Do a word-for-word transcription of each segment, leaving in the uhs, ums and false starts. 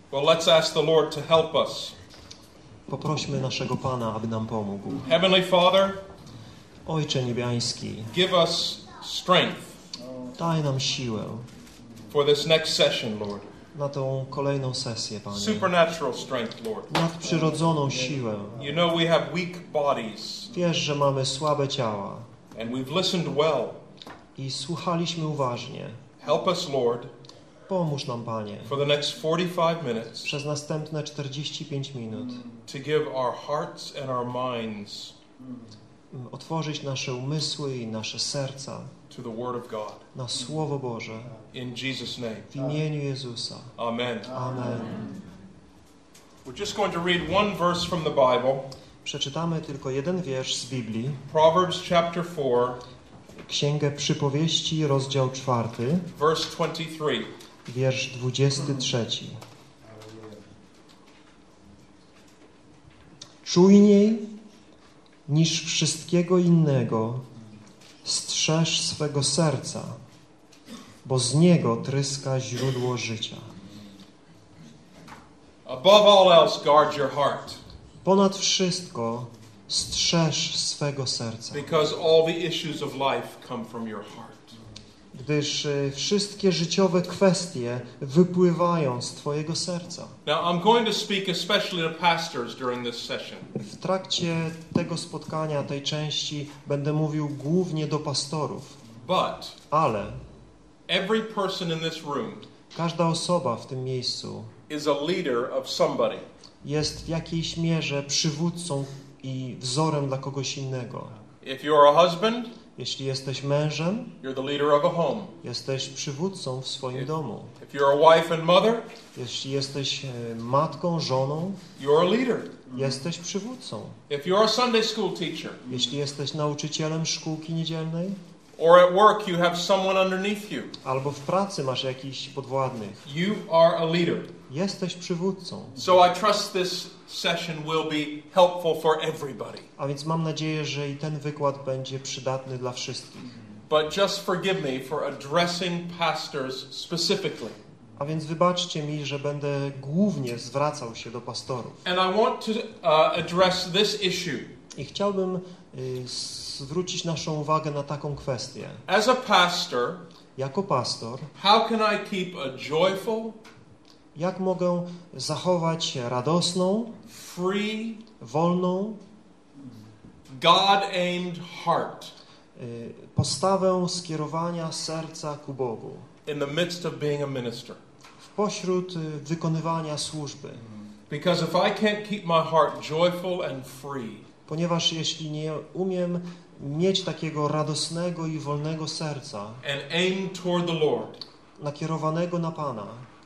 Well, let's ask the Lord to help us. Poprośmy naszego Pana, aby nam pomógł. Heavenly Father, Ojcze niebiański, give us strength daj nam siłę for this next session, Lord. na tą kolejną sesję, Panie. Supernatural strength, Lord. Nadprzyrodzoną siłę. You know we have weak bodies, Wiesz, że mamy słabe ciała and we've listened well. i słuchaliśmy uważnie. Help us, Lord, Pomóż nam, Panie, for the next forty-five minutes przez następne czterdzieści pięć minut to give our hearts and our minds otworzyć nasze umysły i nasze serca to the Word of God. na Słowo Boże In Jesus' name. w imieniu Jezusa. Amen. Amen. We're just going to read one verse from the Bible. Przeczytamy tylko jeden wiersz z Biblii. Proverbs chapter four, Księgę Przypowieści, rozdział czwarty, verse twenty-three. wiersz dwudziesty trzeci. Czujniej niż wszystkiego innego strzeż swego serca, bo z niego tryska źródło życia. Above all else, guard your heart, Ponad wszystko strzeż swego serca, because all the issues of life come from your heart. gdyż y, wszystkie życiowe kwestie wypływają z twojego serca. Now, I'm going to speak especially to pastors during this session. W trakcie tego spotkania, tej części, będę mówił głównie do pastorów, But ale every person in this room każda osoba w tym miejscu is a leader of somebody. jest w jakiejś mierze przywódcą i wzorem dla kogoś innego. If you're a husband, Jeśli jesteś mężem, you're the leader of a home. jesteś przywódcą w swoim domu. If you're a wife and mother, Jeśli jesteś e, matką, żoną, you're a leader. jesteś przywódcą. If you're a Sunday school teacher, Jeśli jesteś nauczycielem szkółki niedzielnej, or at work you have someone underneath you, albo w pracy masz jakichś podwładnych, you are a leader. jesteś przywódcą. So I trust this session will be helpful for everybody. A więc mam nadzieję, że i ten wykład będzie przydatny dla wszystkich. But just forgive me for addressing pastors specifically. A więc wybaczcie mi, że będę głównie zwracał się do pastorów. And I want to uh, address this issue. I chciałbym y, zwrócić naszą uwagę na taką kwestię. As a pastor, Jako pastor, how can I keep a joyful, jak mogę zachować radosną, free, wolną God-aimed heart y, postawę skierowania serca ku Bogu in the midst of being a minister? w pośród y, wykonywania służby? Because if I can't keep my heart joyful and free, Ponieważ jeśli nie umiem mieć takiego radosnego i wolnego serca, and aim toward the Lord, nakierowanego na Pana,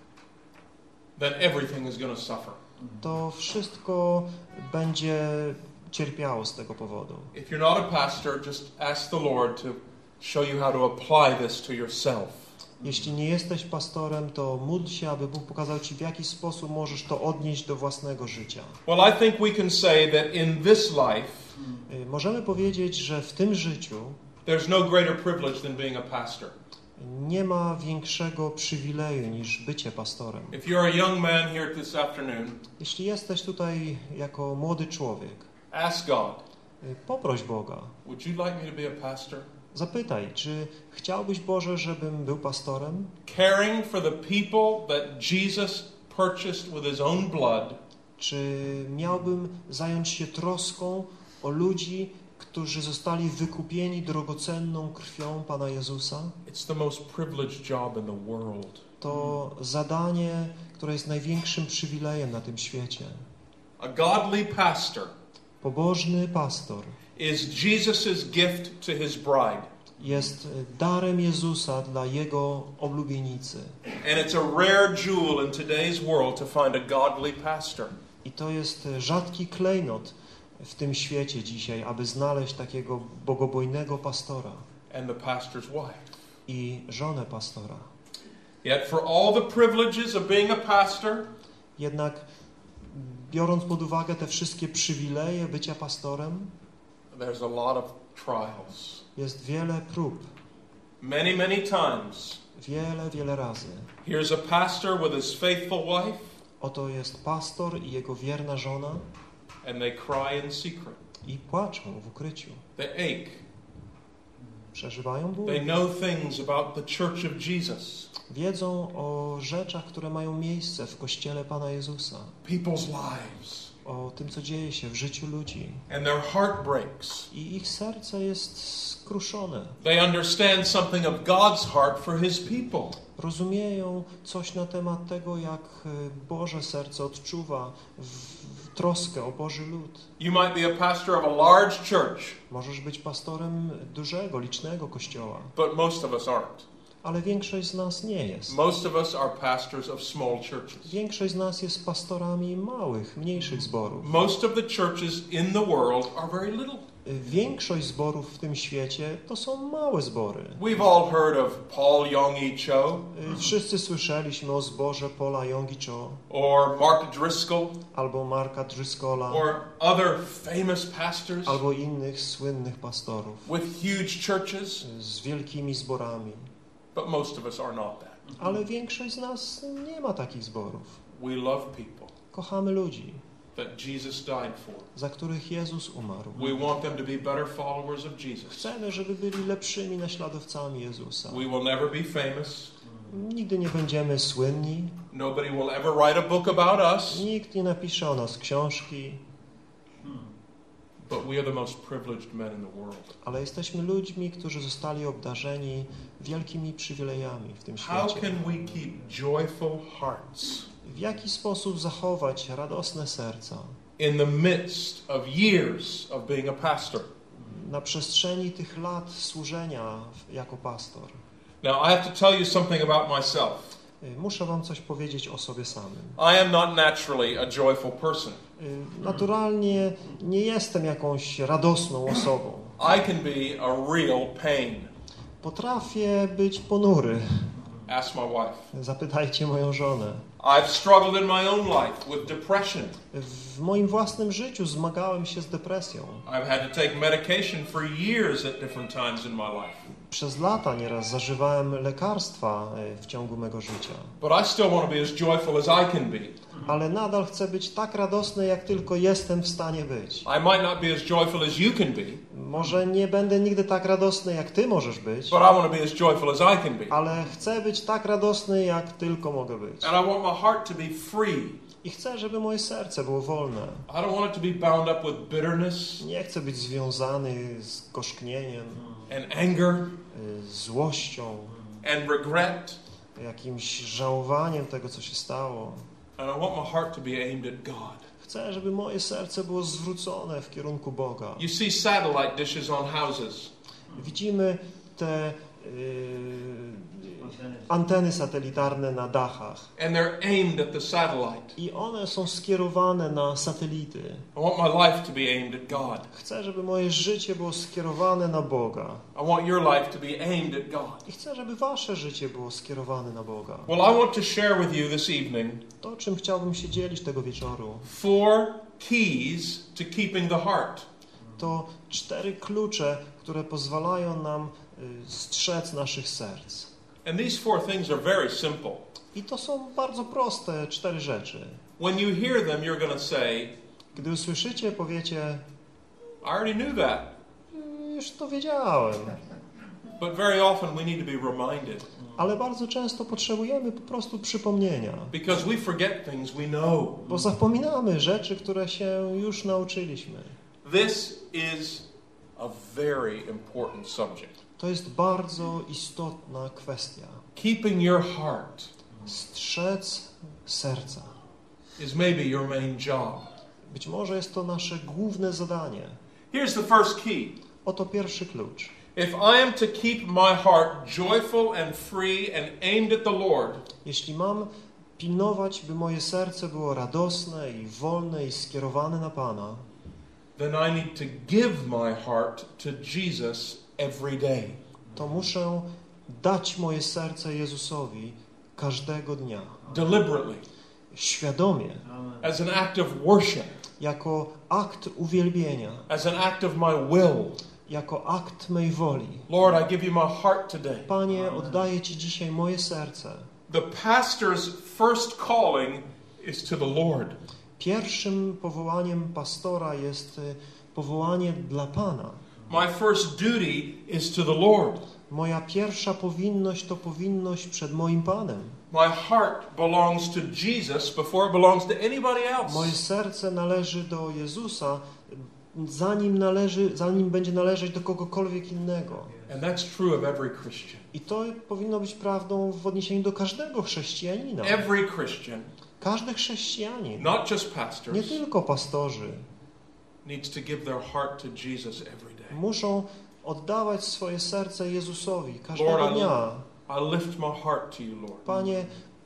then everything is going to suffer. to wszystko będzie cierpiało z tego powodu. If you're not a pastor, just ask the Lord to show you how to apply this to yourself. Jeśli nie jesteś pastorem, to módl się, aby Bóg pokazał Ci, w jaki sposób możesz to odnieść do własnego życia. Well, I think we can say that in this life, Y, Możemy powiedzieć, że w tym życiu there's no greater privilege than being a pastor. nie ma większego przywileju niż bycie pastorem. If you're a young man here this afternoon, Jeśli jesteś tutaj jako młody człowiek, ask God, y, poproś Boga. would you like me to be a pastor? Zapytaj, czy chciałbyś, Boże, żebym był pastorem? Caring for the people that Jesus purchased with his own blood, Czy miałbym zająć się troską o ludzi, którzy zostali wykupieni drogocenną krwią Pana Jezusa? it's the most privileged job in the world. To zadanie, które jest największym przywilejem na tym świecie. A godly pastor Pobożny pastor is Jesus's gift to his bride. jest darem Jezusa dla Jego oblubienicy. And it's a rare jewel in today's world to find a godly pastor. I to jest rzadki klejnot w tym świecie dzisiaj, aby znaleźć takiego bogobojnego pastora And the pastor's wife. i żonę pastora. Yet for all the privileges of being a pastor, Jednak biorąc pod uwagę te wszystkie przywileje bycia pastorem, there's a lot of trials. jest wiele prób. Many, many times, Wiele, wiele razy. here's a pastor with his faithful wife, Oto jest pastor i jego wierna żona and they cry in secret. i płaczą w ukryciu. They ache. Przeżywają ból. They know things about the Church of Jesus. Wiedzą o rzeczach, które mają miejsce w Kościele Pana Jezusa. People's lives. O tym, co dzieje się w życiu ludzi. And their heart breaks. I ich serce jest skruszone. They understand something of God's heart for His people. Rozumieją coś na temat tego, jak Boże serce odczuwa w, w troskę o Boży lud. You might be a pastor of a large church. Możesz być pastorem dużego, licznego kościoła. But most of us aren't. Ale większość z nas nie jest. Most of us are pastors of small churches. Większość z nas jest pastorami małych, mniejszych zborów. Most of the churches in the world are very little. Większość zborów w tym świecie to są małe zbory. We've all heard of Paul Yonggi Cho. Wszyscy słyszeliśmy o zborze Paula Yonggi Cho. Or Mark Driscoll. Albo Marka Driscolla. Or other famous pastors. Albo innych słynnych pastorów. With huge churches. Z wielkimi zborami. But most of us are not that. Ale większość z nas nie ma takich zborów. We love people. Kochamy ludzi. That Jesus died for. Za których Jezus umarł. We want them to be better followers of Jesus. Chcemy, żeby byli lepszymi naśladowcami Jezusa. We will never be famous. Nigdy nie będziemy słynni. Nobody will ever write a book about us. Nikt nie napisze o nas książki. But we are the most privileged men in the world. Ale jesteśmy ludźmi, którzy zostali obdarzeni wielkimi przywilejami w tym How świecie. can we keep joyful hearts W jaki sposób zachować radosne serca in the midst of years of being a pastor? na przestrzeni tych lat służenia jako pastor? Now I have to tell you something about myself. Muszę wam coś powiedzieć o sobie samym. I am not naturally a joyful person. Naturalnie nie jestem jakąś radosną osobą. I can be a real pain. Potrafię być ponury. Ask my wife. Zapytajcie moją żonę. I've struggled in my own life with depression. W moim własnym życiu zmagałem się z depresją. I've had to take medication for years at different times in my life. Przez lata nieraz zażywałem lekarstwa w ciągu mego życia. But I still want to be as joyful as I can be. Ale nadal chcę być tak radosny, jak tylko jestem w stanie być. I might not be as joyful as you can be. Może nie będę nigdy tak radosny, jak ty możesz być. But I want to be as joyful as I can be. Ale chcę być tak radosny, jak tylko mogę być. And I want my heart to be free. I chcę, żeby moje serce było wolne. I don't want it to be bound up with bitterness. Nie chcę być związany z gorzknieniem, and anger, złością, and regret. Jakimś żałowaniem tego, co się stało. And I want my heart to be aimed at God. Chcę, żeby moje serce było zwrócone w kierunku Boga. You see satellite dishes on houses. Widzimy te Yy, anteny satelitarne na dachach. And they're aimed at the satellite. I one są skierowane na satelity. I want my life to be aimed at God. Chcę, żeby moje życie było skierowane na Boga. I want your life to be aimed at God. I chcę, żeby wasze życie było skierowane na Boga. Well, I want to share with you this evening To, czym chciałbym się dzielić tego wieczoru, four keys to keeping the heart. to cztery klucze, które pozwalają nam strzec naszych serc. And these four things are very simple. I to są bardzo proste cztery rzeczy. When you hear them, you're going to say, Gdy usłyszycie, powiecie, I already knew that. Już to wiedziałem. But very often we need to be reminded. Ale bardzo często potrzebujemy po prostu przypomnienia. Because we forget things we know. Bo zapominamy rzeczy, które się już nauczyliśmy. This is a very important subject. To jest bardzo istotna kwestia. Keeping your heart Strzec serca. is maybe your main job. Być może jest to nasze główne zadanie. Here's the first key. Oto pierwszy klucz. If I am to keep my heart joyful and free and aimed at the Lord, Jeśli mam pilnować, by moje serce było radosne i wolne i skierowane na Pana, then I need to give my heart to Jesus every day. to muszę dać moje serce Jezusowi każdego dnia. Deliberately. Świadomie. As an act of worship. Jako akt uwielbienia. As an act of my will. Jako akt mej woli. Lord, I give you my heart today. Panie, oddaję Ci dzisiaj moje serce. The pastor's first calling is to the Lord. Pierwszym powołaniem pastora jest y, powołanie dla Pana. My first duty is to the Lord. Moja pierwsza powinność to powinność przed moim Panem. My heart belongs to Jesus before it belongs to anybody else. Moje serce należy do Jezusa, zanim należy, zanim będzie należeć do kogokolwiek innego. And that's true of every Christian. I to powinno być prawdą w odniesieniu do każdego chrześcijanina. Every Christian, Każdy chrześcijanin, not just nie pastors, tylko pastorzy, needs to give their heart to Jesus every day. muszą oddawać swoje serce Jezusowi każdego Lord, I, dnia. I lift my heart to you, Lord. Panie,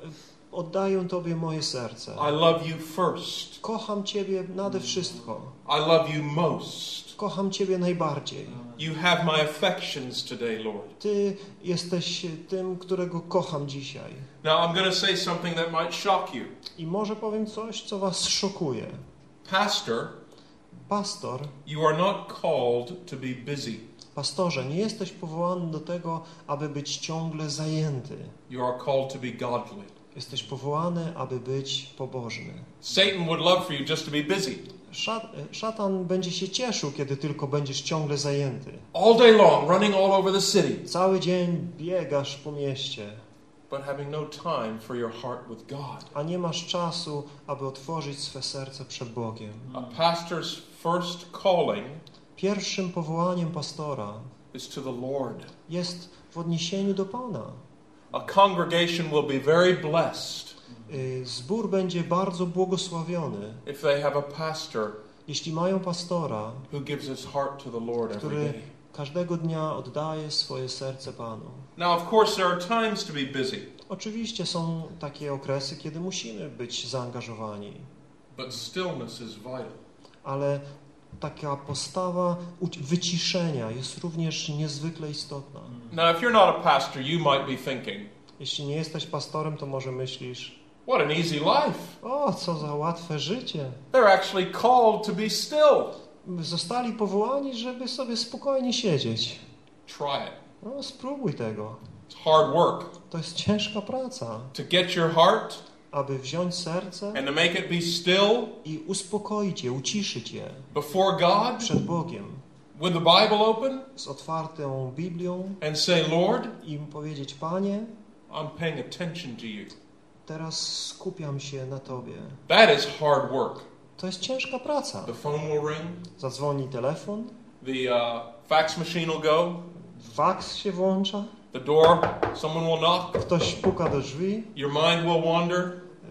oddaję Tobie moje serce. I love you first. Kocham Ciebie nade wszystko. I love you most. Kocham Ciebie najbardziej. You have my affections today, Lord. Ty jesteś tym, którego kocham dzisiaj. Now I'm going to say something that might shock you. I może powiem coś, co was szokuje. Pastor, Pastor, you are not called to be busy. pastorze, nie jesteś powołany do tego, aby być ciągle zajęty. You are called to be godly. Jesteś powołany, aby być pobożny. Satan would love for you just to be busy. Szat, szatan będzie się cieszył, kiedy tylko będziesz ciągle zajęty. All day long, running all over the city. Cały dzień biegasz po mieście, But having no time for your heart with God. a nie masz czasu, aby otworzyć swe serce przed Bogiem. A pastor's first calling Pierwszym powołaniem pastora is to the Lord. jest w odniesieniu do Pana. A congregation will be very blessed Y, Zbór będzie bardzo błogosławiony, if they have a pastor jeśli mają pastora, who gives his heart to the Lord every który day. każdego dnia oddaje swoje serce Panu. Now, of course, there are times to be busy, Oczywiście są takie okresy, kiedy musimy być zaangażowani, but stillness is vital. ale taka postawa uci- wyciszenia jest również niezwykle istotna. Now, if you're not a pastor, you might be thinking, Jeśli nie jesteś pastorem, to może myślisz, what an easy life. o, co za łatwe życie. They're actually called to be still. Zostali powołani, żeby sobie spokojnie siedzieć. Try it. No, spróbuj tego. It's hard work. To jest ciężka praca. To get your heart Aby wziąć serce and to make it be still i uspokoić je, uciszyć je before God przed Bogiem with the Bible open z otwartą Biblią and say, Lord, i mu powiedzieć, Panie, I'm paying attention to you. teraz skupiam się na Tobie. That is hard work. To jest ciężka praca. The phone will ring. Zadzwoni telefon, The uh, fax machine will go. faks się włącza, The door, someone will knock. ktoś puka do drzwi, Your mind will wander.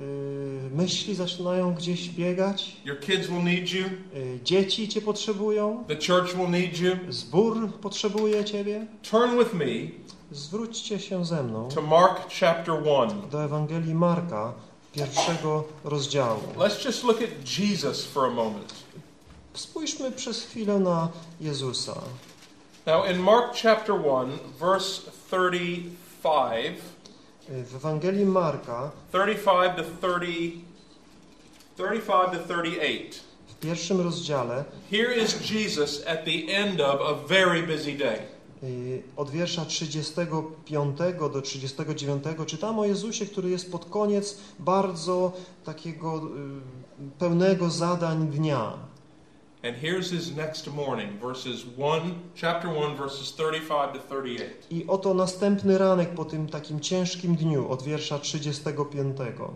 yy, myśli zaczynają gdzieś biegać, Your kids will need you. yy, dzieci Cię potrzebują, The church will need you. zbór potrzebuje Ciebie. Turn with me Zwróćcie się ze mną to Mark chapter one. do Ewangelii Marka, pierwszego rozdziału. Let's just look at Jesus for a moment. Spójrzmy przez chwilę na Jezusa. Now in Mark chapter one, verse thirty-five, W Ewangelii Marka, thirty-five to thirty, thirty-five to thirty-eight. w pierwszym rozdziale, Here is Jesus at the end of a very busy day. y, od wiersza trzydziestego piątego do trzydziestego dziewiątego, czytamy o Jezusie, który jest pod koniec bardzo takiego y, pełnego zadań dnia. And here's his next morning, verses one, chapter one, verses thirty-five to thirty-eight. I oto następny ranek po tym takim ciężkim dniu, od wiersza trzydziestego piątego.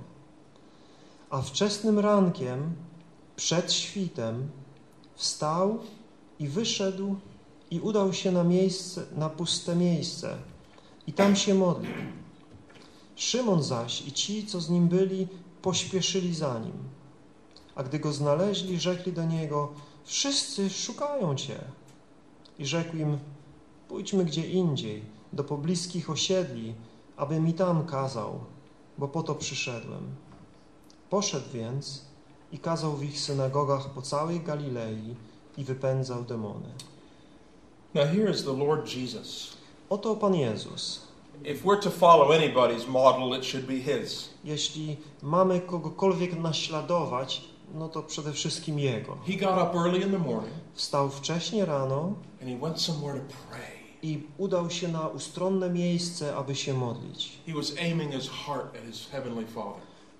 A wczesnym rankiem, przed świtem, wstał i wyszedł i udał się na miejsce, na puste miejsce i tam się modlił. Szymon zaś i ci, co z nim byli, pośpieszyli za nim. A gdy go znaleźli, rzekli do niego, wszyscy szukają Cię. I rzekł im, pójdźmy gdzie indziej, do pobliskich osiedli, aby mi tam kazał, bo po to przyszedłem. Poszedł więc i kazał w ich synagogach po całej Galilei i wypędzał demony. Now here is the Lord Jesus. Oto Pan Jezus. If we're to follow anybody's model, it should be his. Jeśli mamy kogokolwiek naśladować, no to przede wszystkim Jego. He got up early in the morning Wstał wcześnie rano and he went somewhere to pray. i udał się na ustronne miejsce, aby się modlić. He was aiming his heart at his heavenly Father.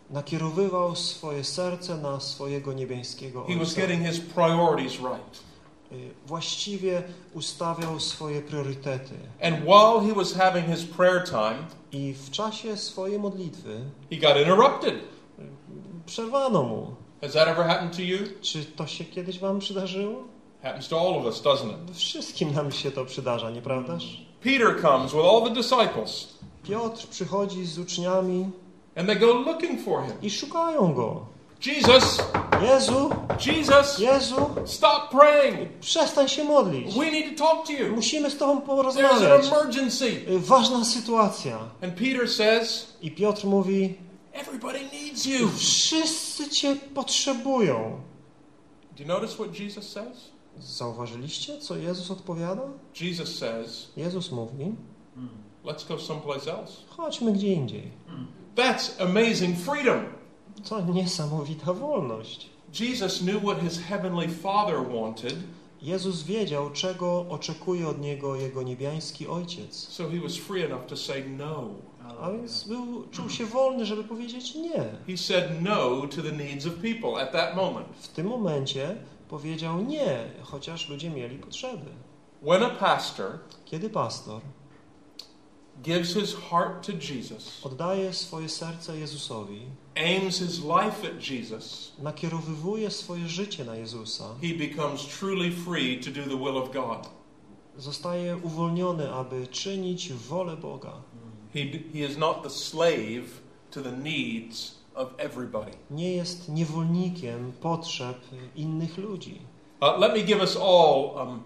nakierowywał swoje serce na swojego niebieskiego He was Ojca. getting his priorities right. Y, Właściwie ustawiał swoje priorytety. And while he was having his prayer time, I w czasie swojej modlitwy he got interrupted. przerwano mu. Has that ever happened to you? Czy to się kiedyś wam przydarzyło? Happens to all of us, doesn't it? Wszystkim nam się to przydarza, nieprawdaż? Peter comes with all the disciples, Piotr przychodzi z uczniami and they go looking for him. i szukają go. Jesus, Jezu, Jesus, Jezu, stop praying. przestań się modlić. We need to talk to you. Musimy z tobą There's porozmawiać. an emergency. Y, Ważna sytuacja. And Peter says, I Piotr mówi, everybody needs you. wszyscy cię potrzebują. Do you notice what Jesus says? Zauważyliście, co Jezus odpowiada? Jesus says, Jezus mówi, let's go someplace else. chodźmy gdzie indziej. That's amazing freedom. To niesamowita wolność. Jesus knew what his heavenly Father wanted, Jezus wiedział, czego oczekuje od Niego Jego niebiański Ojciec. so he was free enough to say no. A więc był, czuł się wolny, żeby powiedzieć nie. He said no to the needs of people at that moment. W tym momencie powiedział nie, chociaż ludzie mieli potrzeby. When a pastor Kiedy pastor gives his heart to Jesus, oddaje swoje serce Jezusowi, aims his life at Jesus, nakierowywuje swoje życie na Jezusa, he becomes truly free to do the will of God. zostaje uwolniony, aby czynić wolę Boga. He, he is not the slave to the needs of everybody. Nie jest niewolnikiem potrzeb innych ludzi. Uh, let me give us all um,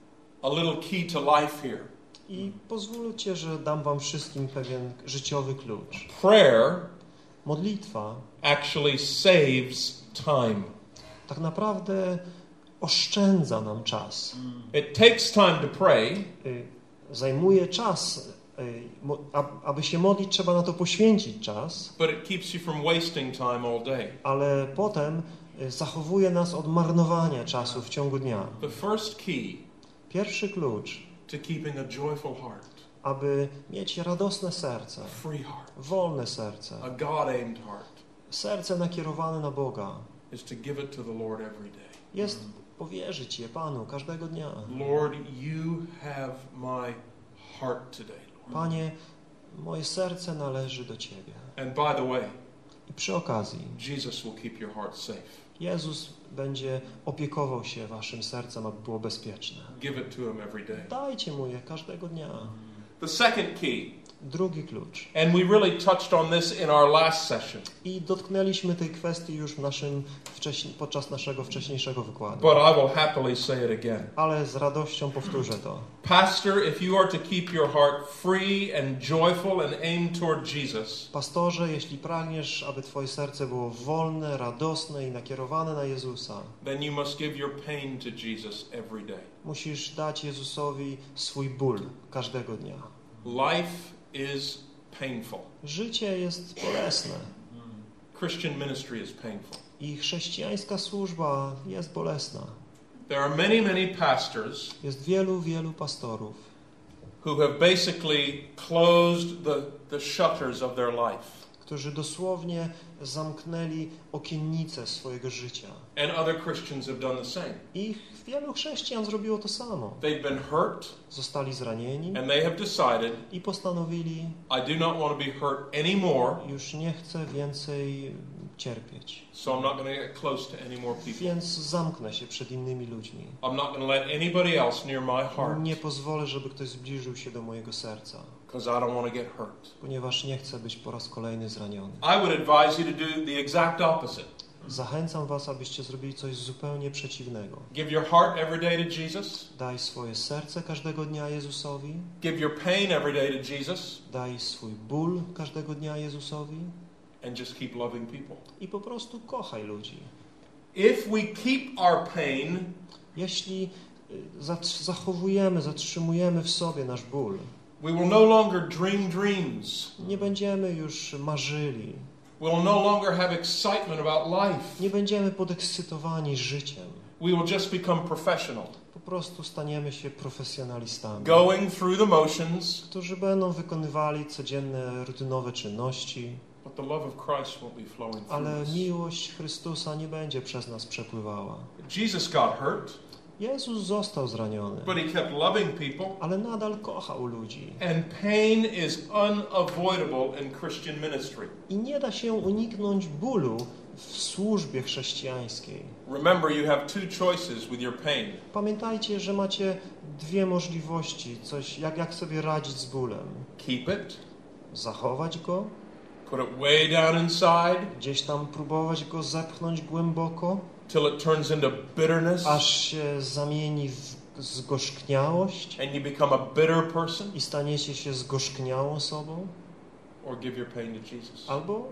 a little key to life here. I pozwólcie, że dam wam wszystkim pewien życiowy klucz. Prayer Modlitwa actually saves time. tak naprawdę oszczędza nam czas. It takes time to pray, Y, Zajmuje czas, y, mo- a- aby się modlić, trzeba na to poświęcić czas, but it keeps you from wasting time all day. ale potem y, zachowuje nas od marnowania czasu w ciągu dnia. The first key Pierwszy klucz, to keeping a joyful heart, aby mieć radosne serce, a free heart, wolne serce, a God-aimed heart, serce nakierowane na Boga, is to give it to the Lord every day. jest powierzyć je Panu każdego dnia. Lord, you have my heart today, Lord. Panie, moje serce należy do Ciebie. And by the way, I przy okazji Jesus will keep your heart safe. Jezus będzie opiekował się waszym sercem, aby było bezpieczne. Give it to him every day. Dajcie mu je każdego dnia. The second key, Drugi klucz. and we really touched on this in our last session, I dotknęliśmy tej kwestii już w naszym wcześniej, podczas naszego wcześniejszego wykładu. but I will happily say it again. Ale z radością powtórzę to. Pastor, if you are to keep your heart free and joyful and aimed toward Jesus, Pastorze, jeśli pragniesz, aby twoje serce było wolne, radosne i nakierowane na Jezusa, then you must give your pain to Jesus every day. musisz dać Jezusowi swój ból każdego dnia. Life is painful. Życie jest bolesne Christian ministry is painful. i chrześcijańska służba jest bolesna. There are many, many pastors Jest wielu, wielu pastorów, who have basically closed the, the shutters of their life. którzy dosłownie zamknęli okiennice swojego życia. And other Christians have done the same. I wielu chrześcijan zrobiło to samo. They've been hurt, Zostali zranieni and they have decided, i postanowili, I do not want to be hurt anymore, już nie chcę więcej cierpieć. so I'm not going to get close to any more people. Więc zamknę się przed innymi ludźmi. I'm not going to let anybody else near my heart, Nie pozwolę, żeby ktoś zbliżył się do mojego serca, because I don't want to get hurt. ponieważ nie chcę być po raz kolejny zraniony. I would advise you to do the exact opposite. Zachęcam was, abyście zrobili coś zupełnie przeciwnego. Give your heart every day to Jesus. Daj swoje serce każdego dnia Jezusowi. Give your pain every day to Jesus. Daj swój ból każdego dnia Jezusowi. And just keep loving people. I po prostu kochaj ludzi. If we keep our pain, Jeśli zatr- zachowujemy, zatrzymujemy w sobie nasz ból, we will no longer dream dreams. nie będziemy już marzyli, We will no longer have excitement about life. nie będziemy podekscytowani życiem. We will just become professional, Po prostu staniemy się profesjonalistami, going through the motions, którzy będą wykonywali codzienne, rutynowe czynności, But the love of Christ won't be flowing through Ale us. miłość Chrystusa nie będzie przez nas przepływała. Jesus got hurt, Jezus został zraniony, but he kept loving people. ale nadal kochał ludzi. And pain is unavoidable in Christian ministry. I nie da się uniknąć bólu w służbie chrześcijańskiej. Remember, you have two choices with your pain. Pamiętajcie, że macie dwie możliwości, coś, jak, jak sobie radzić z bólem. Keep it, Zachować go, put it way down inside, gdzieś tam próbować go zepchnąć głęboko, till it turns into bitterness, aż się zamieni w zgorzkniałość and you become a bitter person, i staniecie się zgorzkniałą osobą, or give your pain to Jesus. albo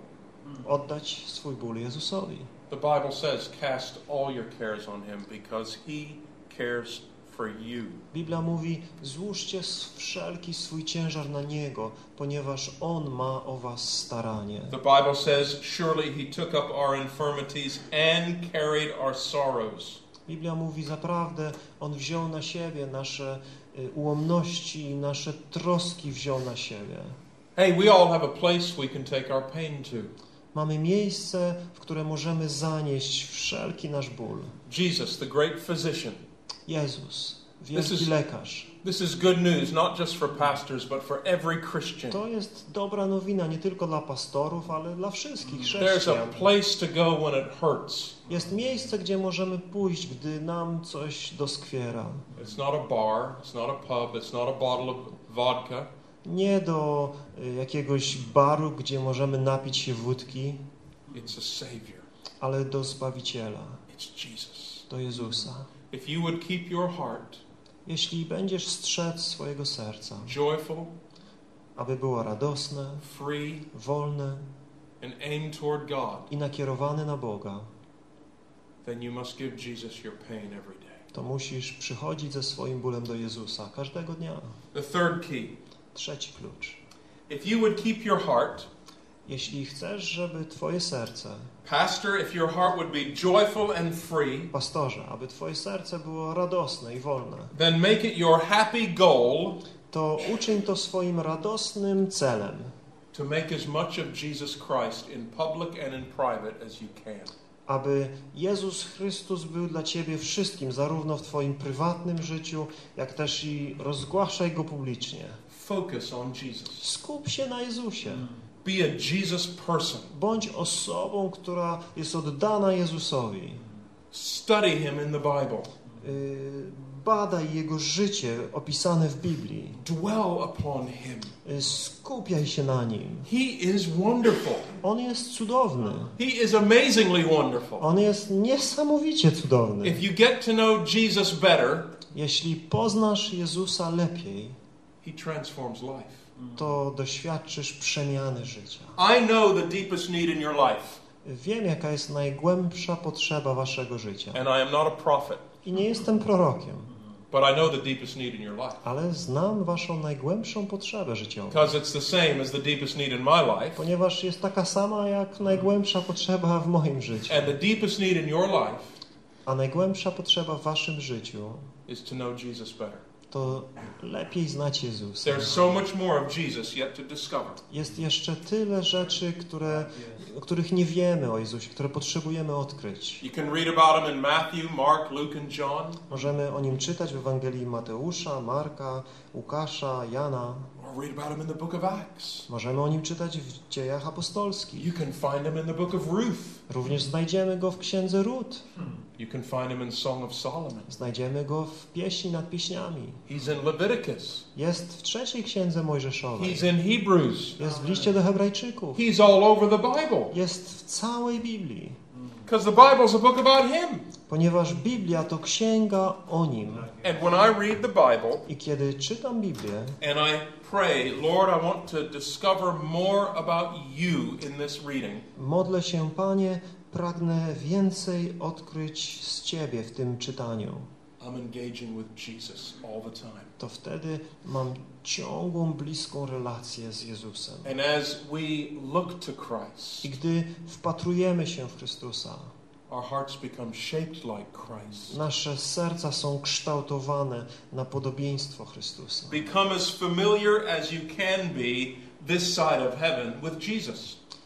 oddać swój ból Jezusowi. The Bible says, cast all your cares on him because he cares for you. Biblia mówi, złóżcie wszelki swój ciężar na Niego, ponieważ On ma o was staranie. The Bible says, surely he took up our infirmities and carried our sorrows. Biblia mówi, zaprawdę On wziął na siebie nasze y, ułomności i nasze troski wziął na siebie. Hey, we all have a place we can take our pain to. Mamy miejsce, w które możemy zanieść wszelki nasz ból. Jesus, the great physician. Jezus, This wielki is- lekarz. This is good news, not just for pastors, but for every Christian. To jest dobra nowina nie tylko dla pastorów, ale dla wszystkich There's chrześcijan. a place to go when it hurts. Jest miejsce, gdzie możemy pójść, gdy nam coś doskwiera. It's not a bar, it's not a pub, it's not a bottle of vodka. Nie do y, jakiegoś baru, gdzie możemy napić się wódki, It's a Savior. ale do Zbawiciela, It's Jesus. do Jezusa. If you would keep your heart Jeśli będziesz strzec swojego serca, joyful, aby było radosne, free, wolne and aimed toward God, i nakierowane na Boga, then you must give Jesus your pain every day. to musisz przychodzić ze swoim bólem do Jezusa każdego dnia. The third key. Trzeci klucz. If you would keep your heart, Jeśli chcesz, żeby twoje serce, pastor, if your heart would be joyful and free, pastorze, aby twoje serce było radosne i wolne, then make it your happy goal to uczyń to swoim radosnym celem, to make as much of Jesus Christ in public and in private as you can. aby Jezus Chrystus był dla ciebie wszystkim, zarówno w twoim prywatnym życiu, jak też i rozgłaszaj Go publicznie. Focus on Jesus. Skup się na Jezusie. Be a Jesus person. Bądź osobą, która jest oddana Jezusowi. Study him in the Bible. Yy, Badaj Jego życie opisane w Biblii. Dwell upon him. Yy, Skupiaj się na Nim. He is wonderful. On jest cudowny. He is amazingly wonderful. On jest niesamowicie cudowny. If you get to know Jesus better, Jeśli poznasz Jezusa lepiej, he transforms life. to doświadczysz przemiany życia. I know the deepest need in your life, Wiem, jaka jest najgłębsza potrzeba waszego życia. and I am not a prophet, I nie jestem prorokiem, but I know the deepest need in your life. ale znam waszą najgłębszą potrzebę życiową. Because it's the same as the deepest need in my life, Ponieważ jest taka sama jak najgłębsza potrzeba w moim życiu. and the deepest need in your life A najgłębsza potrzeba w waszym życiu is to know Jesus better. to lepiej znać Jezusa. There's so much more of Jesus yet to discover. Jest jeszcze tyle rzeczy, które, o których nie wiemy o Jezusie, które potrzebujemy odkryć. You can read about him in Matthew, Mark, Luke, and John, Możemy o Nim czytać w Ewangelii Mateusza, Marka, Łukasza, Jana. or read about him in the book of Acts. Możemy o Nim czytać w Dziejach Apostolskich. You can find him in the book of Ruth. Również znajdziemy Go w Księdze Rut. You can find him in Song of Solomon. Znajdziemy Go w Pieśni nad Pieśniami. He's in Leviticus. Jest w trzeciej Księdze Mojżeszowej. He's in Hebrews. Jest w liście do Hebrajczyków. He's all over the Bible. Jest w całej Biblii. Because the Bible's a book about him. Ponieważ Biblia to księga o Nim. And when I read the Bible I kiedy czytam Biblię and I pray, Lord, I want to discover more about you in this reading, modlę się, Panie, pragnę więcej odkryć z Ciebie w tym czytaniu. I'm engaging with Jesus all the time. To wtedy mam ciągłą, bliską relację z Jezusem. And as we look to Christ, I gdy wpatrujemy się w Chrystusa, our hearts become shaped like Christ. nasze serca są kształtowane na podobieństwo Chrystusa. Become as familiar as you can be this side of heaven with Jesus.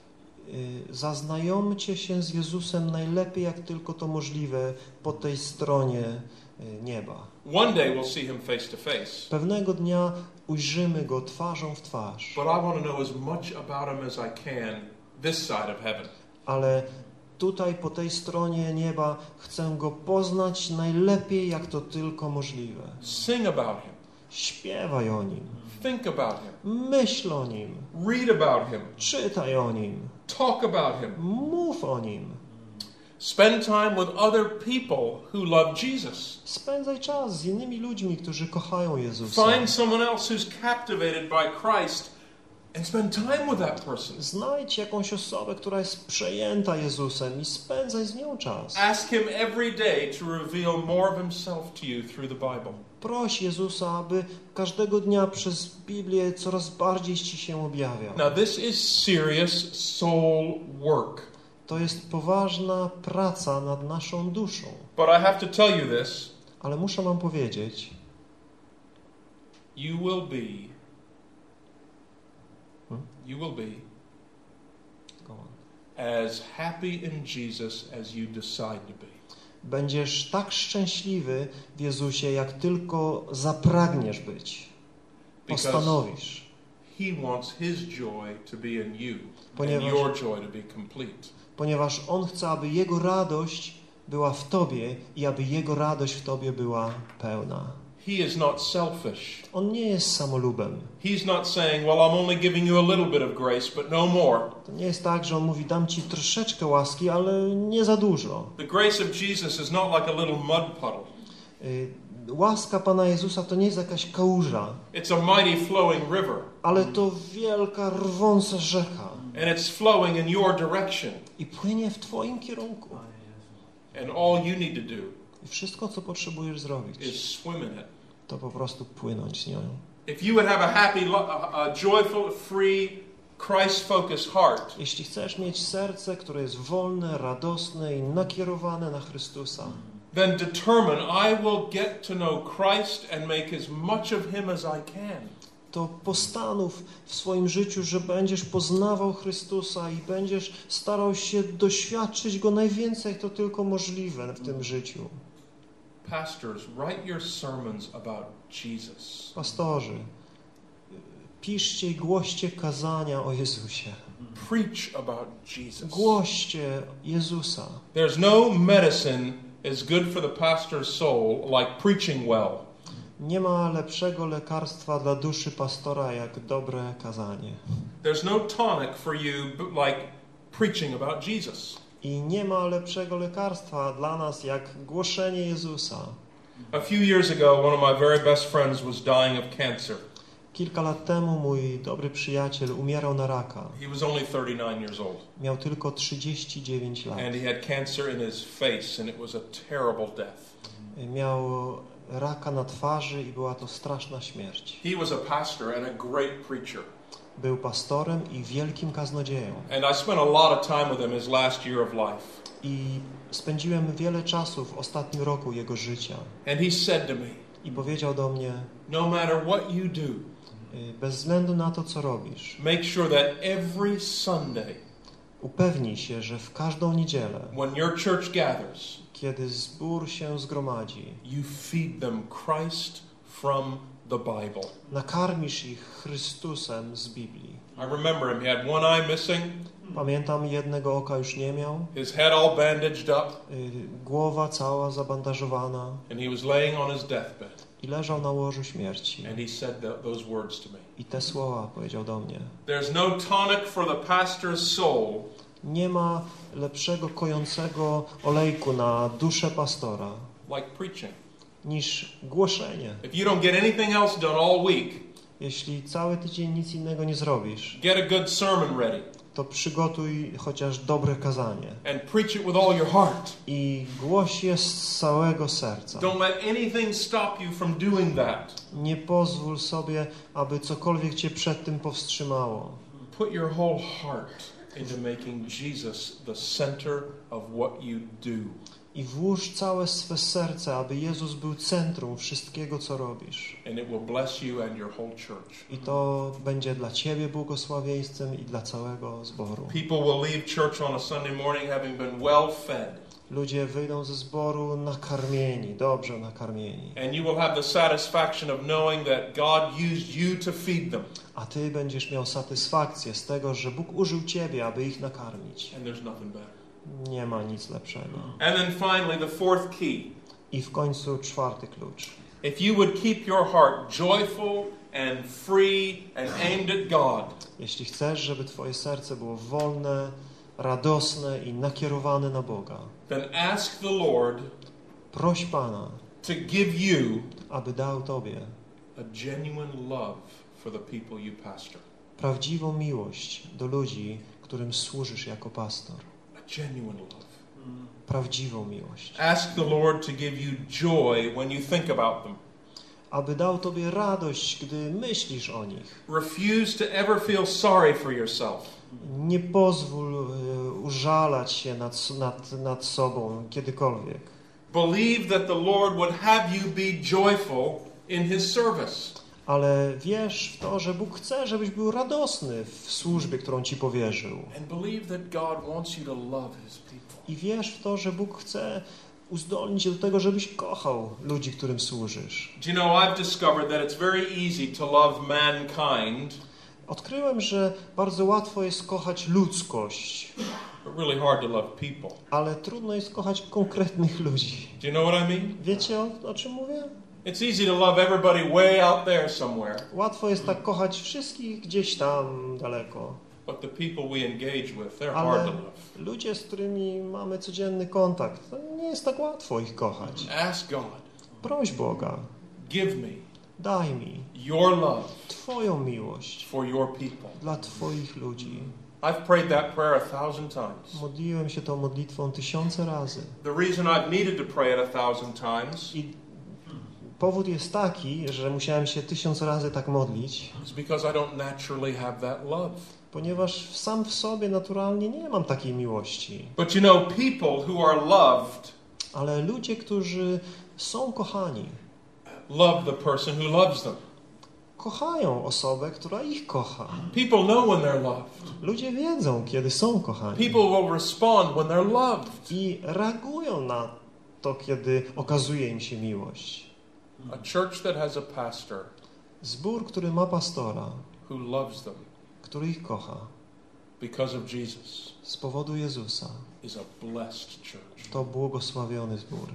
zaznajomcie się z Jezusem najlepiej, jak tylko to możliwe po tej stronie nieba. One day we'll see him face to face. Pewnego dnia ujrzymy Go twarzą w twarz. But I want to know as much about him as I can this side of heaven. Ale tutaj po tej stronie nieba chcę Go poznać najlepiej, jak to tylko możliwe. Sing about him. Śpiewaj o Nim. Think about him. Myśl o Nim. Read about him. Czytaj o Nim. Talk about him. Mów o Nim. Spend time with other people who love Jesus. Spędzaj czas z innymi ludźmi, którzy kochają Jezusa. Find someone else who's captivated by Christ and spend time with that person. Znajdź jakąś osobę, która jest przejęta Jezusem i spędzaj z nią czas. Ask him every day to reveal more of himself to you through the Bible. Proś Jezusa, aby każdego dnia przez Biblię coraz bardziej Ci się objawiał. Now this is serious soul work. To jest poważna praca nad naszą duszą. But I have to tell you this. Ale muszę wam powiedzieć, You will be Hmm? You will be Go on. as happy in Jesus as you decide to be. Będziesz tak szczęśliwy w Jezusie, jak tylko zapragniesz być. Postanowisz. He wants his joy to be in you Ponieważ- and your joy to be complete. Ponieważ On chce, aby Jego radość była w Tobie i aby Jego radość w Tobie była pełna. He is not selfish. On nie jest samolubem. He's not saying, well, I'm only giving you a little bit of grace, but no more. To nie jest tak, że On mówi, dam Ci troszeczkę łaski, ale nie za dużo. The grace of Jesus is not like a little mud puddle. Y, Łaska Pana Jezusa to nie jest jakaś kałuża, It's a mighty flowing river, ale to wielka, rwąca rzeka. and it's flowing in your direction. I płynie w Twoim kierunku. And all you need to do I wszystko, co potrzebujesz zrobić, is swim in it. to po prostu płynąć z nią. If you would have a happy, lo- a, a joyful, free, Christ-focused heart, Jeśli chcesz mieć serce, które jest wolne, radosne i nakierowane na Chrystusa, then determine, I will get to know Christ and make as much of him as I can. to postanów w swoim życiu, że będziesz poznawał Chrystusa i będziesz starał się doświadczyć Go najwięcej, jak to tylko możliwe w tym życiu. Pastors, write your sermons about Jesus. Pastorzy, piszcie i głoście kazania o Jezusie. Preach about Jesus. Głoście Jezusa. There's no medicine as good for the pastor's soul like preaching well. Nie ma lepszego lekarstwa dla duszy pastora jak dobre kazanie. There's no tonic for you like preaching about Jesus. I nie ma lepszego lekarstwa dla nas jak głoszenie Jezusa. A few years ago, one of my very best friends was dying of cancer. Kilka lat temu mój dobry przyjaciel umierał na raka. He was only thirty-nine years old. Miał tylko trzydzieści dziewięć lat. And he had cancer in his face, and it was a terrible death. Miał raka na twarzy i była to straszna śmierć. He was a pastor and a great preacher. Był pastorem i wielkim kaznodzieją. And I spent a lot of time with him his last year of life. I spędziłem wiele czasu w ostatnim roku jego życia. And he said to me, I powiedział do mnie, no matter what you do, bez względu na to, co robisz, make sure that every Sunday, upewnij się, że w każdą niedzielę, when your church gathers, kiedy zbór się zgromadzi, you feed them Christ from the Bible. nakarmisz ich Chrystusem z Biblii. I remember him. He had one eye missing, Pamiętam, jednego oka już nie miał, his head all bandaged up, y, głowa cała zabandażowana and he was laying on his deathbed. i leżał na łożu śmierci. And he said th- those words to me. I te słowa powiedział do mnie. There's no tonic for the pastor's soul Nie ma lepszego kojącego olejku na duszę pastora like preaching. niż głoszenie. If you don't get anything else done all week, Jeśli cały tydzień nic innego nie zrobisz, get a good sermon ready to przygotuj chociaż dobre kazanie and preach it with all your heart. i głoś je z całego serca. Don't let anything stop you from doing that. Nie pozwól sobie, aby cokolwiek cię przed tym powstrzymało. Put your whole heart into making Jesus the center of what you do. I włóż całe swe serce, aby Jezus był centrum wszystkiego, co robisz. And it will bless you and your whole church. I to będzie dla Ciebie błogosławieństwem i dla całego zboru. People will leave church on a Sunday morning having been well fed. Ludzie wyjdą ze zboru nakarmieni, dobrze nakarmieni. And you will have the satisfaction of knowing that God used you to feed them. A Ty będziesz miał satysfakcję z tego, że Bóg użył Ciebie, aby ich nakarmić. And there's nothing better. Nie ma nic lepszego. And then finally, the fourth key. I w końcu czwarty klucz. If you would keep your heart joyful and free and aimed at God, Jeśli chcesz, żeby Twoje serce było wolne, radosne i nakierowane na Boga, then ask the Lord proś Pana, to give you aby dał Tobie a genuine love for the people you pastor. prawdziwą miłość do ludzi, którym służysz jako pastor. A genuine love. Prawdziwą miłość. Ask the Lord to give you joy when you think about them. Aby dał Tobie radość, gdy myślisz o nich. Refuse to ever feel sorry for yourself. Nie pozwól y, użalać się nad, nad, nad sobą kiedykolwiek. Believe that the Lord would have you be joyful in His service. Ale wierz w to, że Bóg chce, żebyś był radosny w służbie, którą Ci powierzył. And believe that God wants you to love His people. I wierz w to, że Bóg chce uzdolnić Cię do tego, żebyś kochał ludzi, którym służysz. Do you know, I've discovered that it's very easy to love mankind, Odkryłem, że bardzo łatwo jest kochać ludzkość, but really hard to love people. ale trudno jest kochać konkretnych ludzi. Do you know what I mean? Wiecie, o, o czym mówię? It's easy to love everybody way out there somewhere, Łatwo jest tak kochać wszystkich gdzieś tam daleko. but the people we engage with, they're hard Ale to love. ludzie, z którymi mamy codzienny kontakt, to nie jest tak łatwo ich kochać. Ask God, Proś Boga, give me daj mi your love Twoją miłość for your people. dla Twoich ludzi. I've prayed that prayer a thousand times. Modliłem się tą modlitwą tysiące razy. The reason I've needed to pray it a thousand times I powód jest taki, że musiałem się tysiąc razy tak modlić, is because I don't naturally have that love. ponieważ sam w sobie naturalnie nie mam takiej miłości. But you know, people who are loved Ale ludzie, którzy są kochani, love the person who loves them. kochają osobę, która ich kocha. People know when they're loved. Ludzie wiedzą, kiedy są kochani. People will respond when they're loved. I reagują na to, kiedy okazuje im się miłość. A church that has a pastor Zbór, który ma pastora, who loves them który ich kocha because of Jesus z powodu Jezusa, is a blessed church. to błogosławiony zbór.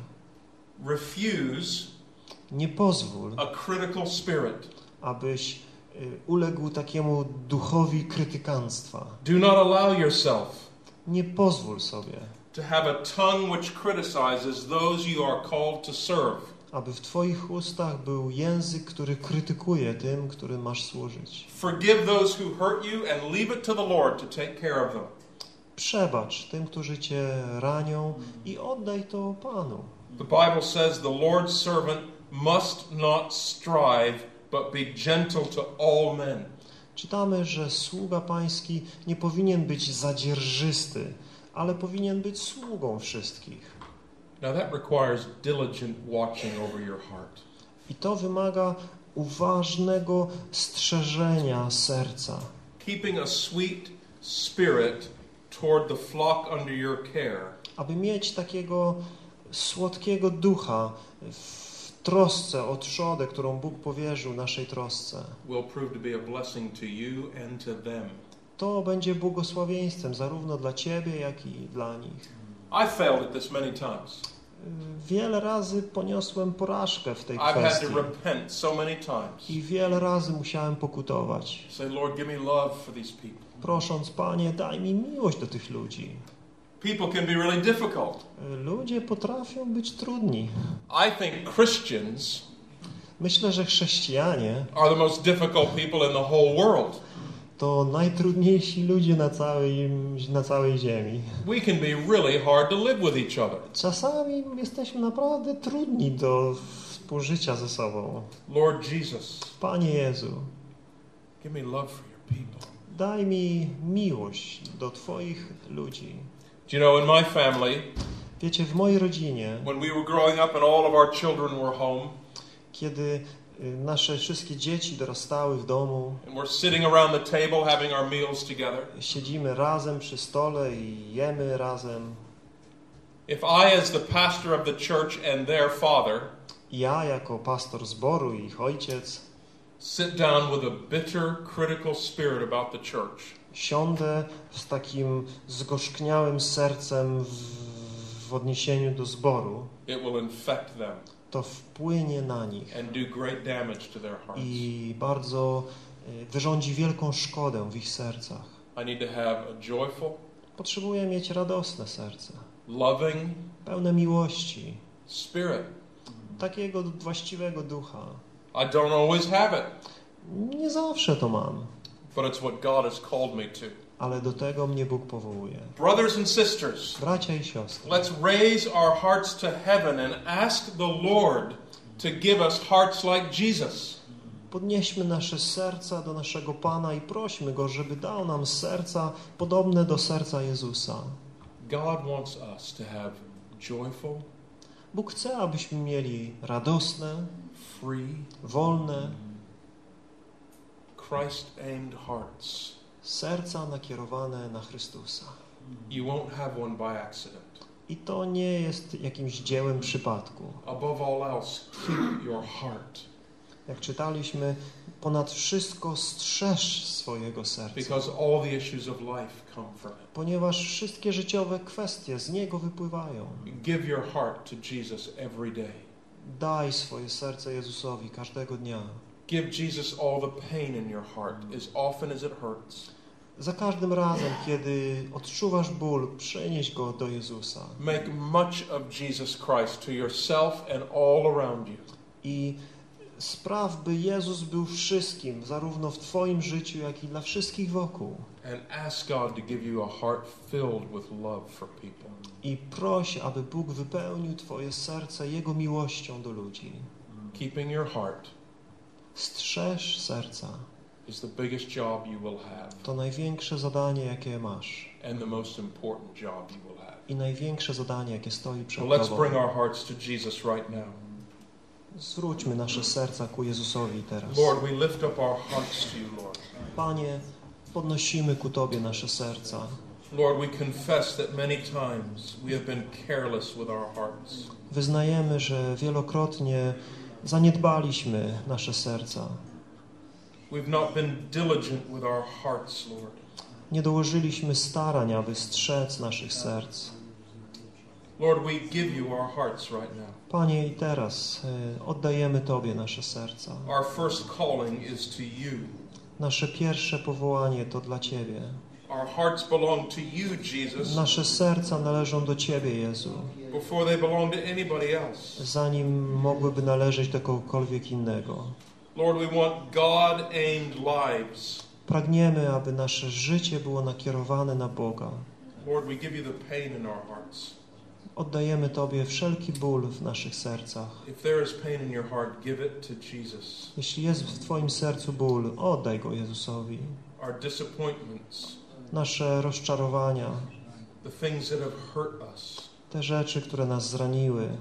Refuse Nie pozwól, a critical spirit. abyś y, uległ takiemu duchowi krytykanstwa. Do not allow yourself Nie pozwól sobie, to have a tongue which criticizes those you are called to serve. aby w Twoich ustach był język, który krytykuje tym, którym masz służyć. Forgive those who hurt you and leave it to the Lord to take care of them. Przebacz tym, którzy Cię ranią i oddaj to Panu. The Bible says the Lord's servant must not strive, but be gentle to all men. Czytamy, że sługa pański nie powinien być zadzierżysty, ale powinien być sługą wszystkich. Now that requires diligent watching over your heart. I to wymaga uważnego strzeżenia serca. Keeping a sweet spirit toward the flock under your care. Aby mieć takiego słodkiego ducha w trosce o trzodę, którą Bóg powierzył naszej trosce. Will prove to be a blessing to you and to them. To będzie błogosławieństwem zarówno dla Ciebie, jak i dla nich. I failed at this many times. Wiele razy poniosłem porażkę w tej I've had kwestii. to repent so many times. I wiele razy musiałem pokutować, Say, Lord, give me love for these people. prosząc, Panie, daj mi miłość do tych ludzi. People can be really difficult. Ludzie potrafią być trudni. I think Christians Myślę, że chrześcijanie are the most difficult people in the whole world. to najtrudniejsi ludzie na całej, na całej ziemi. We can be really hard to live with each other. Czasami jesteśmy naprawdę trudni do współżycia ze sobą. Lord Jesus, Panie Jezu, give me love for your people. daj mi miłość do Twoich ludzi. Do you know, in my family, Wiecie, w mojej rodzinie, when we were growing up and all of our children were home, kiedy y, nasze wszystkie dzieci dorastały w domu, and we're sitting around the table having our meals together, siedzimy razem przy stole i jemy razem. if I, as the pastor of the church and their father, Ja jako pastor zboru i ich ojciec sit down with a bitter, critical spirit about the church, siądę z takim zgorzkniałym sercem w, w odniesieniu do zboru, it will infect them to wpłynie na nich and do great damage to their hearts. i bardzo y, wyrządzi wielką szkodę w ich sercach. I need to have a joyful, Potrzebuję mieć radosne serce, loving pełne miłości, spirit. takiego właściwego ducha. I don't always have it, Nie zawsze to mam, but it's what God has called me to. ale do tego mnie Bóg powołuje. Brothers and sisters, Bracia i siostry, let's raise our hearts to heaven and ask the Lord to give us hearts like Jesus. podnieśmy nasze serca do naszego Pana i prośmy Go, żeby dał nam serca podobne do serca Jezusa. God wants us to have joyful, Bóg chce, abyśmy mieli radosne, free, wolne Christ-aimed hearts. serca nakierowane na Chrystusa. You won't have one by accident. I to nie jest jakimś dziełem przypadku. Above all else, keep your heart, Jak czytaliśmy, ponad wszystko strzeż swojego serca, because all the issues of life come from it. ponieważ wszystkie życiowe kwestie z Niego wypływają. Give your heart to Jesus every day. Daj swoje serce Jezusowi każdego dnia. Give Jesus all the pain in your heart as often as it hurts. Za każdym razem, kiedy odczuwasz ból, przenieś go do Jezusa. Make much of Jesus Christ to yourself and all around you. I spraw, by Jezus był wszystkim, zarówno w Twoim życiu, jak i dla wszystkich wokół. And ask God to give you a heart filled with love for people. I proś, aby Bóg wypełnił Twoje serce Jego miłością do ludzi. Keeping your heart Strzeż serca. is the biggest job you will have To największe zadanie, jakie masz. and the most important job you will have. I największe zadanie, jakie stoi przed So let's Tobą. bring our hearts to Jesus right now. Zwróćmy nasze serca ku Jezusowi teraz. Lord, we lift up our hearts to you, Lord. Panie, podnosimy ku Tobie nasze serca. Lord, we confess that many times we have been careless with our hearts. Wyznajemy, że wielokrotnie zaniedbaliśmy nasze serca. We've not been diligent with our hearts, Lord. Nie dołożyliśmy starań, aby strzec naszych serc. Lord, we give you our hearts right now. Panie, i teraz y, oddajemy Tobie nasze serca. Our first calling is to you. Nasze pierwsze powołanie to dla Ciebie. Our hearts belong to you, Jesus, Nasze serca należą do Ciebie, Jezu, before they belong to anybody else. zanim mogłyby należeć do kogokolwiek innego. Lord, we want God-aimed lives. Pragniemy, aby nasze życie było nakierowane na Boga. Lord, we give you the pain in our hearts. Oddajemy Tobie wszelki ból w naszych sercach. If there is pain in your heart, give it to Jesus. Jeśli jest w Twoim sercu ból, oddaj go Jezusowi. Our disappointments, Nasze rozczarowania, the things that have hurt us. te rzeczy, które nas zraniły.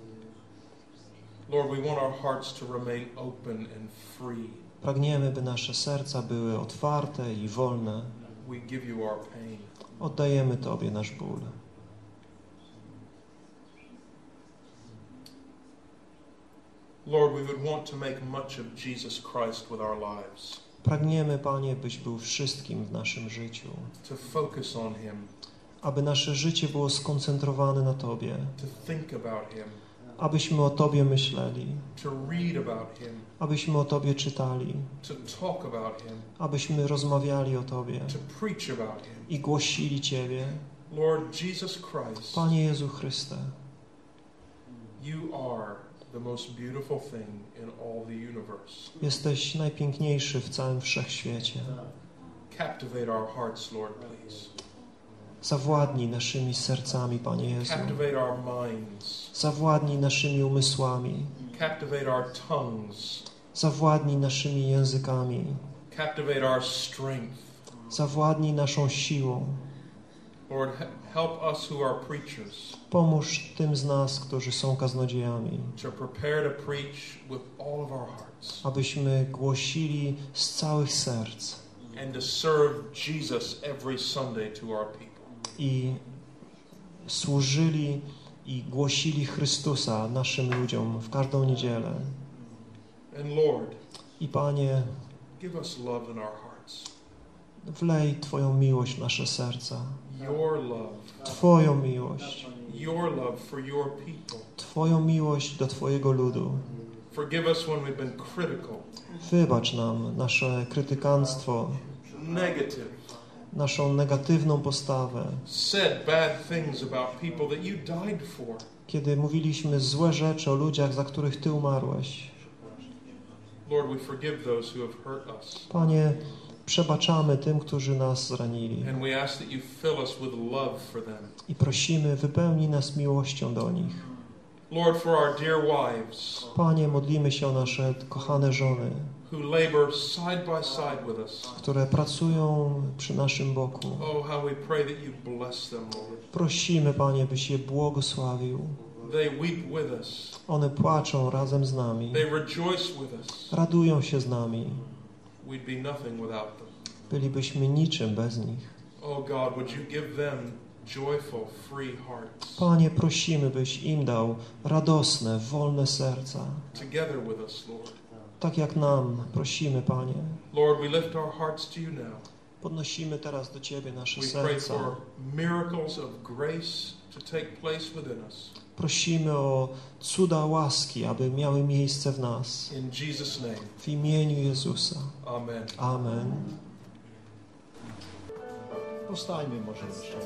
Lord, we want our hearts to remain open and free. Pragniemy, by nasze serca były otwarte i wolne. We give you our pain. Oddajemy Tobie nasz ból. Lord, we would want to make much of Jesus Christ with our lives, Pragniemy, Panie, byś był wszystkim w naszym życiu. to focus on Him, Aby nasze życie było skoncentrowane na Tobie. to think about Him, Abyśmy o Tobie myśleli. to read about Him, Abyśmy o Tobie czytali. to talk about Him, Abyśmy rozmawiali o Tobie to preach about Him. i głosili Ciebie. Lord Jesus Christ, Panie Jezu Chryste, you are the most beautiful thing in all the universe. jesteś najpiękniejszy w całym wszechświecie. Captivate our hearts, Lord, please. Zawładnij naszymi sercami, Panie Jezu. Captivate our minds. Zawładnij naszymi umysłami. Captivate our tongues. Zawładnij naszymi językami. Captivate our strength. Zawładnij naszą siłą. Lord, help us who are preachers Pomóż tym z nas, którzy są kaznodziejami, to prepare to preach with all of our hearts abyśmy głosili z całych serc and to serve Jesus every Sunday to our people. i służyli i głosili Chrystusa naszym ludziom w każdą niedzielę. And Lord, I Panie, give us love in our hearts. wlej Twoją miłość w nasze serca, Your love. Twoją miłość, Your love for your people. Twoją miłość do Twojego ludu. Forgive us when we've been critical, Wybacz nam nasze krytykanstwo, negative, naszą negatywną postawę, said bad things about people that you died for. kiedy mówiliśmy złe rzeczy o ludziach, za których Ty umarłeś. Lord, we forgive those who have hurt us. Panie, przebaczamy tym, którzy nas zranili And we ask that you fill us with love for them. i prosimy, wypełnij nas miłością do nich. Lord, for our dear wives Panie, modlimy się o nasze kochane żony, who labor side by side with us. które pracują przy naszym boku. Oh, how we pray that you bless them, Lord. Prosimy, Panie, byś je błogosławił. They weep with us. One płaczą razem z nami, They rejoice with us. radują się z nami. We'd be nothing without them. Bylibyśmy niczym bez nich. Oh God, would you give them joyful, free hearts Panie, prosimy, byś im dał radosne, wolne serca. together with us, Lord. Tak jak nam, prosimy, Panie. Lord, we lift our hearts to you now. Podnosimy teraz do Ciebie nasze We pray serca. for miracles of grace to take place within us. Prosimy o cuda łaski, aby miały miejsce w nas. In Jesus' name, W imieniu Jezusa. amen. Amen. Powstańmy może jeszcze.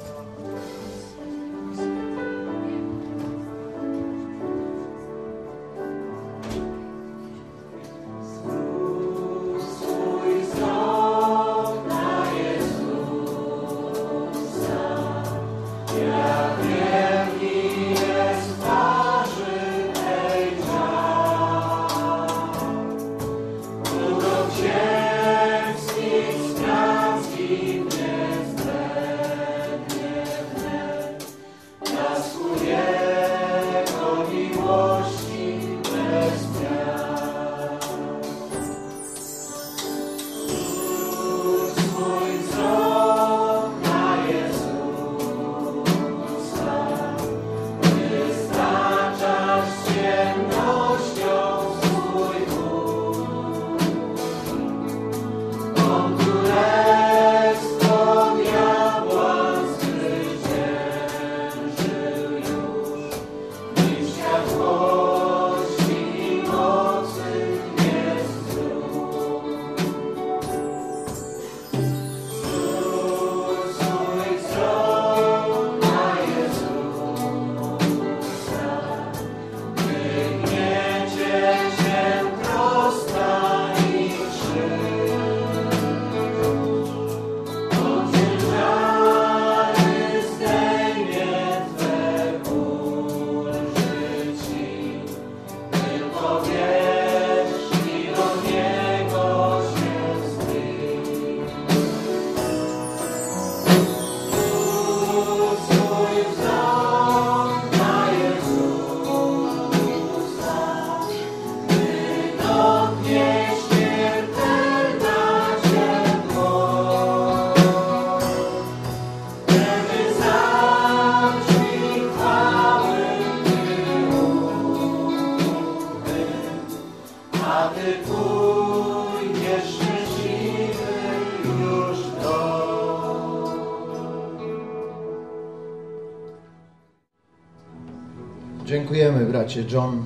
Dziękujemy, bracie John,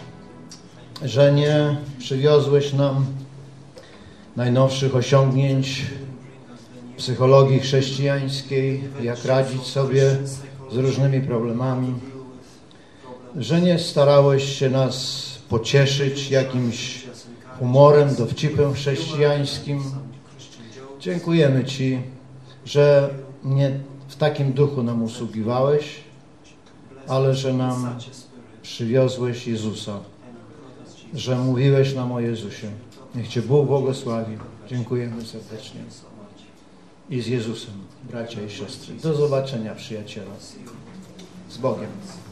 że nie przywiozłeś nam najnowszych osiągnięć psychologii chrześcijańskiej, jak radzić sobie z różnymi problemami, że nie starałeś się nas pocieszyć jakimś humorem, dowcipem chrześcijańskim. Dziękujemy Ci, że nie w takim duchu nam usługiwałeś, ale że nam przywiozłeś Jezusa, że mówiłeś nam o Jezusie. Niech Cię Bóg błogosławi. Dziękujemy serdecznie. i z Jezusem, bracia i siostry. Do zobaczenia, przyjaciele. Z Bogiem.